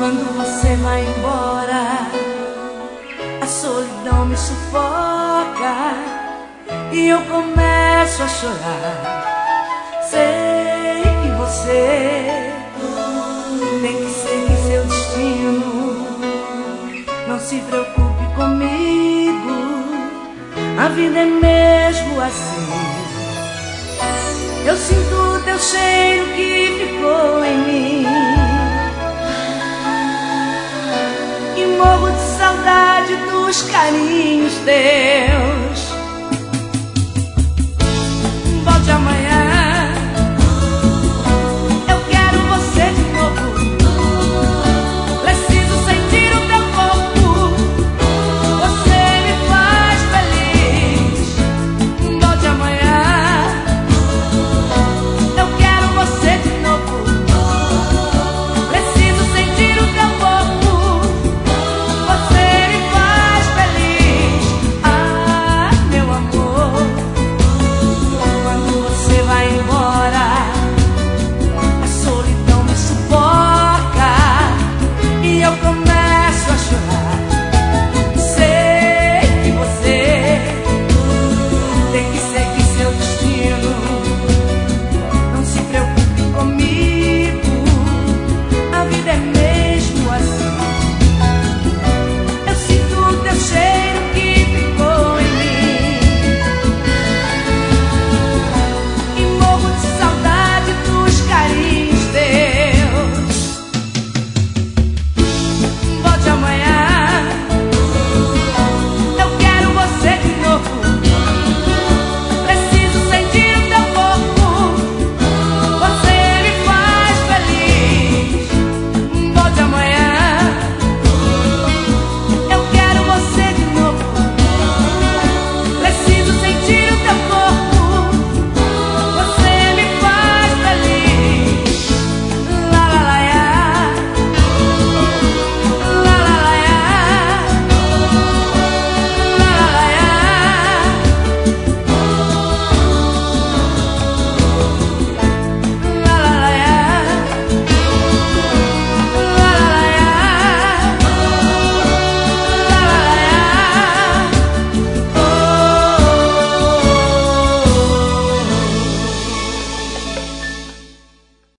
Quando você vai embora, a solidão me sufoca e eu começo a chorar. Sei que você tem que seguir seu destino. Não se preocupe comigo, a vida é mesmo assim. Eu sinto o teu cheiro que ficou em mim e morro de saudade dos carinhos teus.